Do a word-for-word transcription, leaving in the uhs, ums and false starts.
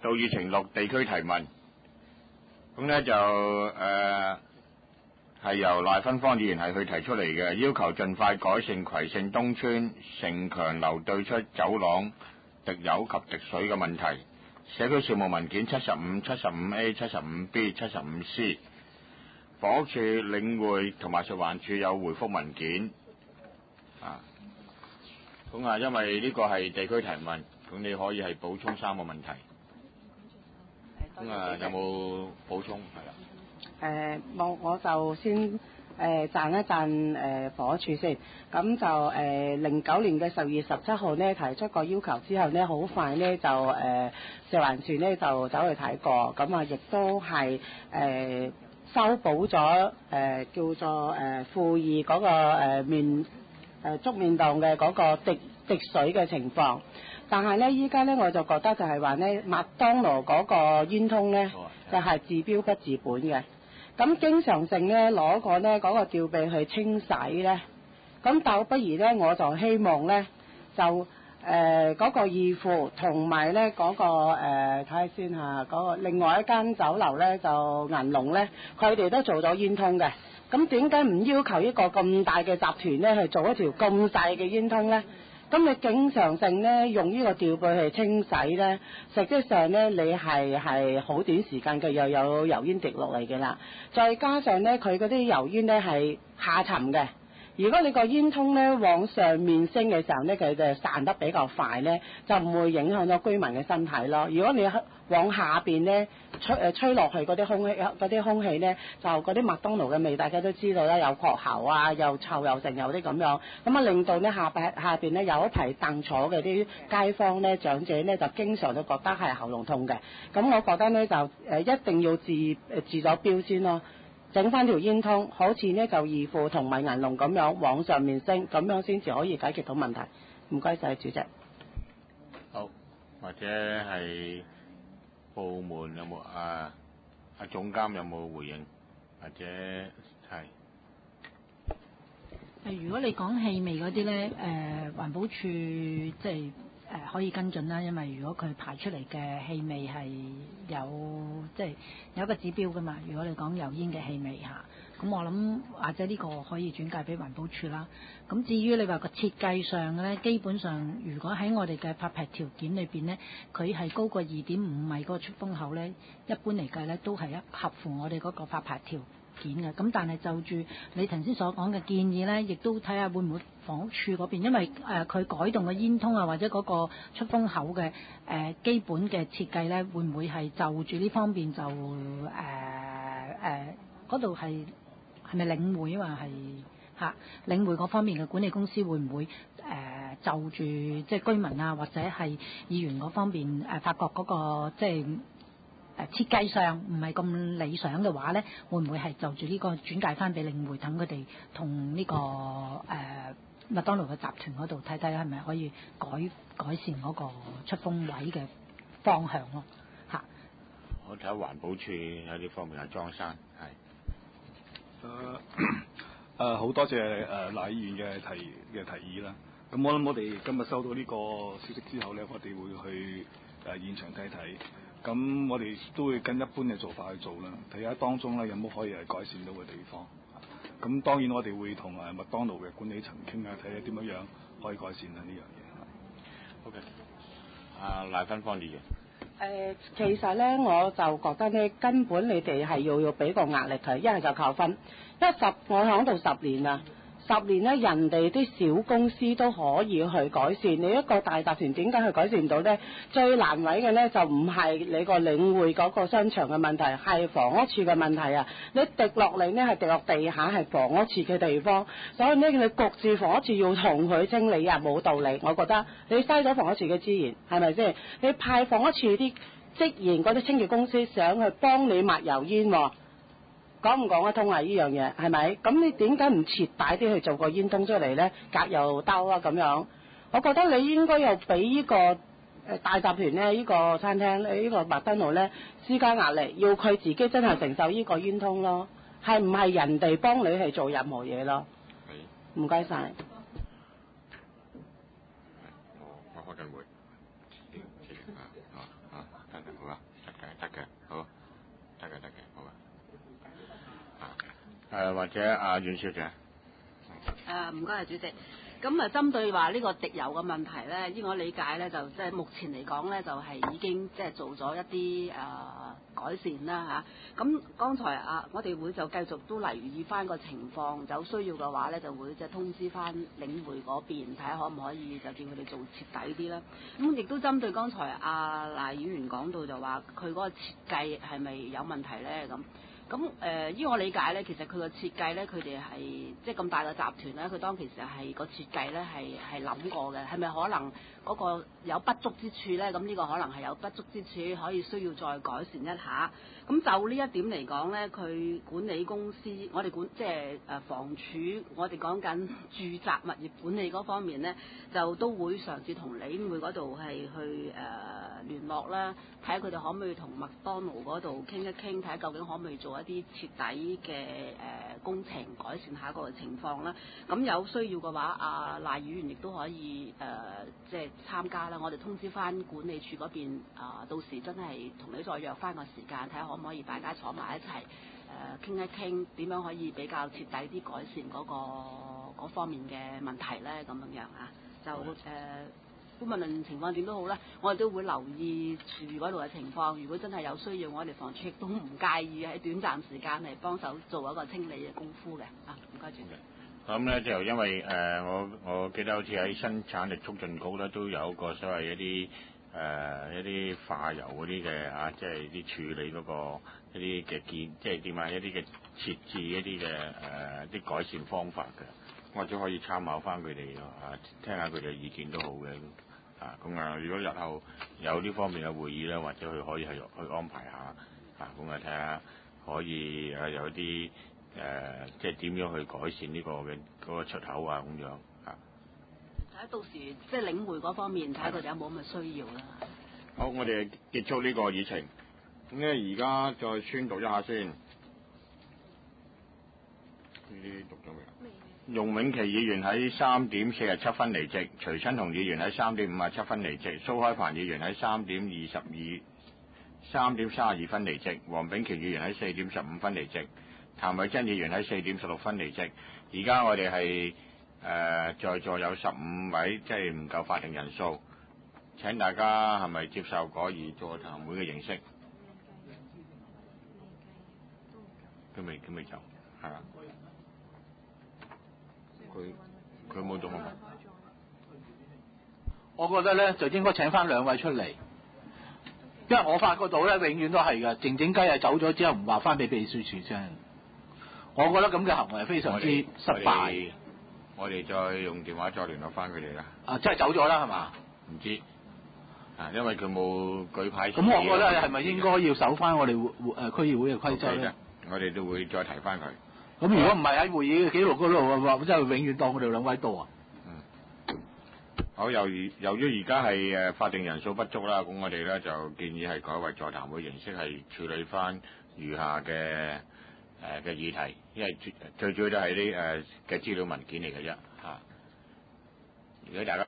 到議程六地區提問，咁咧就誒係由賴芬芳議員係去提出嚟嘅，要求盡快改善葵盛東村城強樓對出走廊滴油及滴水嘅問題。社區事務文件七十五、七十五 A、七十五 B、七十五 C， 房屋處、領匯同埋食環署有回覆文件。啊，咁啊，因為呢個係地區提問，咁你可以係補充三個問題。咁啊，有冇補充？係啦。 誒，我我就先誒讚一讚誒房屋處先。咁就誒零九年嘅十二月十七號呢提出個要求之後呢，好快呢就誒食環署呢就走去睇過，咁啊亦都係誒修補咗誒叫做誒負二嗰個誒面誒竹面檔嘅嗰個滴滴水嘅情況。但係咧，依家咧我就覺得就係話咧，麥當勞嗰個煙通咧就係、是、治標不治本嘅。咁經常性咧攞個咧嗰個吊臂去清洗咧，咁倒不如咧我就希望咧就誒嗰、呃那個二富同埋咧嗰個誒睇下先嚇嗰個另外一間酒樓咧就銀龍咧，佢哋都做咗煙通嘅。咁點解唔要求一個咁大嘅集團咧去做一條咁細嘅煙通咧？咁你經常性咧用呢個吊臂去清洗咧，實際上咧你係係好短時間嘅又有油煙滴落嚟嘅啦，再加上咧佢嗰啲油煙咧係下沉嘅。如果你個煙通咧往上面升嘅時候咧，佢就散得比較快咧，就唔會影響到居民嘅身體咯。如果你往下邊咧吹誒吹落去嗰啲空氣嗰啲空氣咧，就嗰啲麥當勞嘅味大家都知道啦，有確喉啊，又臭又剩有啲咁樣，咁啊令到咧下邊下邊咧有一排凳坐嘅啲街坊咧長者咧就經常都覺得係喉嚨痛嘅。咁我覺得咧就誒一定要治誒治咗標先咯。整翻條煙通，好似呢就二富同埋銀龍咁樣往上面升，咁樣先至可以解決到問題。唔該晒，主席。 好，或者係部門有冇啊？阿總監有冇回應？或者係誒，如果你講氣味嗰啲咧，誒、呃、環保署即係。誒、呃、可以跟進啦，因為如果佢排出嚟嘅氣味係有即係有一個指標㗎嘛。如果你講油煙嘅氣味嚇，咁我諗或者呢個可以轉介俾環保署啦。咁至於你話個設計上咧，基本上如果喺我哋嘅發牌條件裏邊咧，佢係高過二點五米嗰個出風口咧，一般嚟計咧都係一合乎我哋嗰個發牌條件嘅。咁但係就住你頭先所講嘅建議咧，亦都睇下會唔會房屋處嗰邊，因為誒佢、呃、改動嘅煙通啊，或者嗰個出風口嘅誒、呃、基本嘅設計咧，會唔會係就住呢方面就誒誒嗰度係係咪領匯啊？係嚇領匯嗰方面嘅管理公司會唔會誒、呃、就住即係居民啊，或者係議員嗰方面誒、呃、發覺嗰、那個即係？誒設計上唔係咁理想嘅話咧，會唔會係就住呢個轉介翻俾領匯，等佢哋同呢個誒、呃、麥當勞嘅集團嗰度睇睇係咪可以改改善嗰個出風位嘅方向咯嚇。 我睇下環保署有呢方面係莊生係。 誒誒好多謝誒賴議員嘅提嘅提議啦。咁我諗我哋今日收到呢個消息之後咧，我哋會去誒、呃、現場睇睇。咁我哋都會跟一般嘅做法去做啦，睇下當中咧有冇可以係改善到嘅地方。咁當然我哋會同誒麥當勞嘅管理層傾下，睇下點樣樣可以改善啊呢樣嘢。 OK，阿賴芬芳議員。 誒，其實咧我就覺得咧，根本你哋係要要俾個壓力佢，一係就扣分。因為十我喺度十年啦。十年咧，人哋啲小公司都可以去改善，你一個大集團點解去改善到呢？最難為嘅呢，就唔係你個領匯嗰個商場嘅問題，係房屋處嘅問題啊！你滴落嚟呢，係滴落地下，係房屋處嘅地方，所以呢，你焗住房屋處要同佢清理啊，冇道理。我覺得你嘥咗房屋處嘅資源，係咪先？你派房屋處啲職員嗰啲清潔公司上去幫你抹油煙喎。講唔講得通啊？呢樣嘢係咪？咁你點解唔徹底啲去做個煙通出嚟呢？隔又兜啊咁樣，我覺得你應該又俾呢個誒大集團呢，呢個餐廳呢，呢個麥當勞呢施加壓力，要佢自己真係承受呢個煙通咯，係唔係人哋幫你去做任何嘢咯？唔該晒。 我我開緊會，啊啊啊，聽聽好啦。 誒或者阿阮小姐。 誒唔該，主席。咁啊，針對話呢個滴油嘅問題咧，依我理解咧，就即係目前嚟講咧，就係已經即係做咗一啲誒、呃、改善啦嚇。咁、啊、剛才啊，我哋會就繼續都留意翻個情況，有需要嘅話咧，就會即係通知翻領匯嗰邊，睇下可唔可以就叫佢哋做徹底啲啦。咁亦都針對剛才阿賴議員講到就話佢嗰個設計係咪有問題咧咁。咁誒，依、呃、我理解咧，其實佢個設計咧，佢哋係即係咁大個集團咧，佢當其時係個設計咧係係諗過嘅，係咪可能嗰個有不足之處咧？咁呢個可能係有不足之處，可以需要再改善一下。咁就呢一點嚟講咧，佢管理公司，我哋管即係誒房署，我哋講緊住宅物業管理嗰方面咧，就都會嘗試同領匯嗰度係去誒、呃、聯絡啦，睇下佢哋可唔可以同麥當勞嗰度傾一傾，睇下究竟可唔可以做一啲徹底嘅誒、呃、工程，改善下個情況啦。咁有需要嘅話，阿賴議員亦都可以誒、呃、即係參加啦。我哋通知翻管理處嗰邊啊、呃，到時真係同你再約翻個時間，睇下可唔可以大家坐埋一齊誒傾一傾，點樣可以比較徹底啲改善嗰、個嗰方面嘅問題咧？咁樣樣啊，就誒。呃無論情況點都好咧，我哋都會留意住嗰度嘅情況。如果真係有需要，我哋房署亦都唔介意喺短暫時間嚟幫手做一個清理嘅功夫嘅。啊，唔該主席。 咁咧就因為誒、呃、我我記得好似喺生產力促進局咧都有一個所謂一啲誒、呃、一啲化油嗰啲嘅啊，即係啲處理嗰、個一啲嘅建，即係點啊一啲嘅設置一啲嘅誒啲改善方法嘅，或者可以參考翻佢哋啊，聽下佢哋嘅意見都好嘅。啊，咁啊，如果日後有呢方面嘅會議咧，或者佢可以係去安排下，啊，咁啊睇下可以誒有啲誒、呃，即係點樣去改善呢個嘅嗰個出口啊咁樣啊。 睇下到時即係領匯嗰方面，睇下佢哋有冇咁嘅需要啦。 好，我哋結束呢個議程。咁咧，而家再宣讀一下先。呢啲讀咗未啊？容永琪議員喺三點四十七分離席，徐親雄議員喺三點五十七分離席，蘇開鵬議員喺三點二十二、三點三十二分離席，黃炳權議員喺四點十五分離席，譚偉珍議員喺四點十六分離席。而家我哋係誒在座有十五位，即係唔夠法定人數。請大家係咪接受改以座談會嘅形式？佢未佢未就係啦。佢佢冇做啊嘛。 我覺得咧就應該請翻兩位出嚟，因為我發覺到咧永遠都係嘅，靜靜雞係走咗之後唔話翻俾秘書處啫。我覺得咁嘅行為係非常之失敗。 我哋再用電話再聯絡翻佢哋啦。 啊，即係走咗啦係嘛？ 唔知啊，因為佢冇舉牌。 咁我覺得係咪應該要守翻我哋會誒區議會嘅規則咧？ 我哋都會再提翻佢。 咁如果唔係喺會議嘅記錄嗰度話，真係永遠當我哋兩位到啊！ 嗯。好，由於由於而家係誒法定人數不足啦，咁我哋咧就建議係改為座談會形式係處理翻餘下嘅誒嘅議題，因為最最主要都係啲誒嘅資料文件嚟嘅啫嚇。如果大家